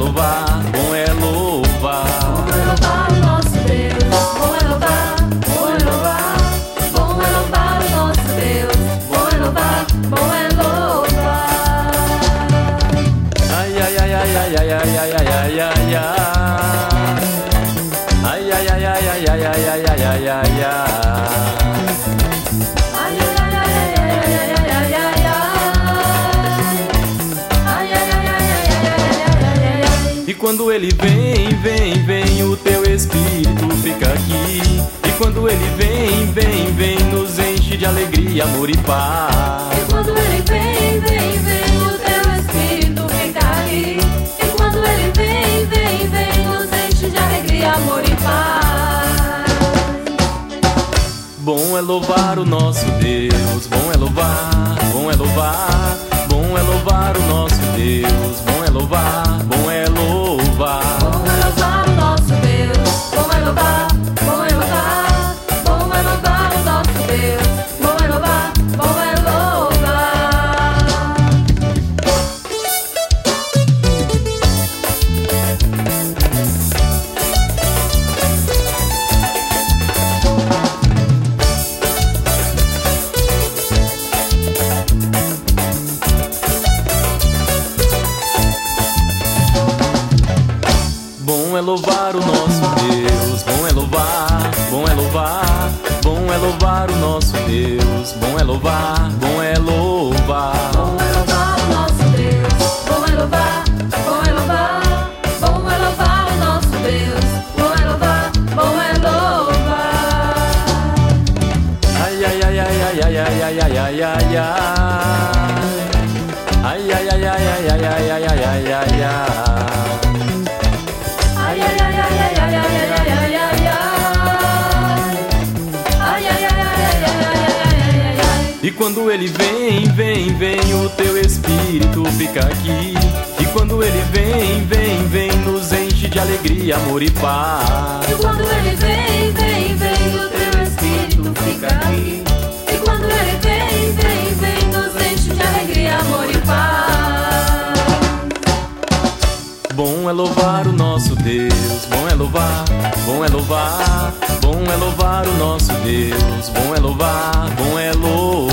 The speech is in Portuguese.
louvar, bom é louvar. Bom é louvar o nosso Deus. Bom é louvar, bom é louvar. Bom é louvar o nosso Deus. Bom é louvar, bom é louvar. Ai, ai, ai, ai, ai, ai, ai, ai, ai, ai, ai, ai. Ai, ai, ai, ai, ai, ai, ai, ai, ai, ai, ai, ai. E quando ele vem, vem, vem, o teu espírito fica aqui. E quando ele vem, vem, vem, nos enche de alegria, amor e paz. E quando ele vem, vem, vem, o teu espírito fica aqui. E quando ele vem, vem, vem, nos enche de alegria, amor e paz. Bom é louvar o nosso Deus, bom é louvar, bom é louvar. Bom é louvar o nosso Deus, bom é louvar, bom é louvar. Bom é louvar o nosso Deus, bom é louvar, bom é louvar. Bom é louvar o nosso Deus, bom é louvar, bom é louvar. Bom é louvar o nosso Deus, bom é louvar, bom é louvar. Bom é louvar o nosso Deus, bom é louvar, bom é louvar. Bom é louvar o nosso Deus, bom é louvar, bom é louvar. Bom é louvar o nosso Deus, bom é louvar, bom é louvar. Ai, ai, ai, ai, ai, ai, ai, ai, ai, ai, ai, ai. Ai, ai, ai, ai, ai, ai, ai, ai, ai, ai, ai, ai. Ai, ai, ai, ai, ai, ai, ai, ai, ai, ai, ai. Ai, ai, ai, ai, ai, ai, ai, ai, ai. E quando ele vem, vem, vem, o teu espírito fica aqui. E quando ele vem, vem, vem, nos enche de alegria, amor e paz. E quando ele vem, vem, vem, o teu espírito fica aqui. E quando ele vem, vem, vem, nos enche de alegria, amor e paz. Bom é louvar o nosso Deus, bom é louvar, bom é louvar. Bom é louvar o nosso Deus, bom é louvar, bom é louvar.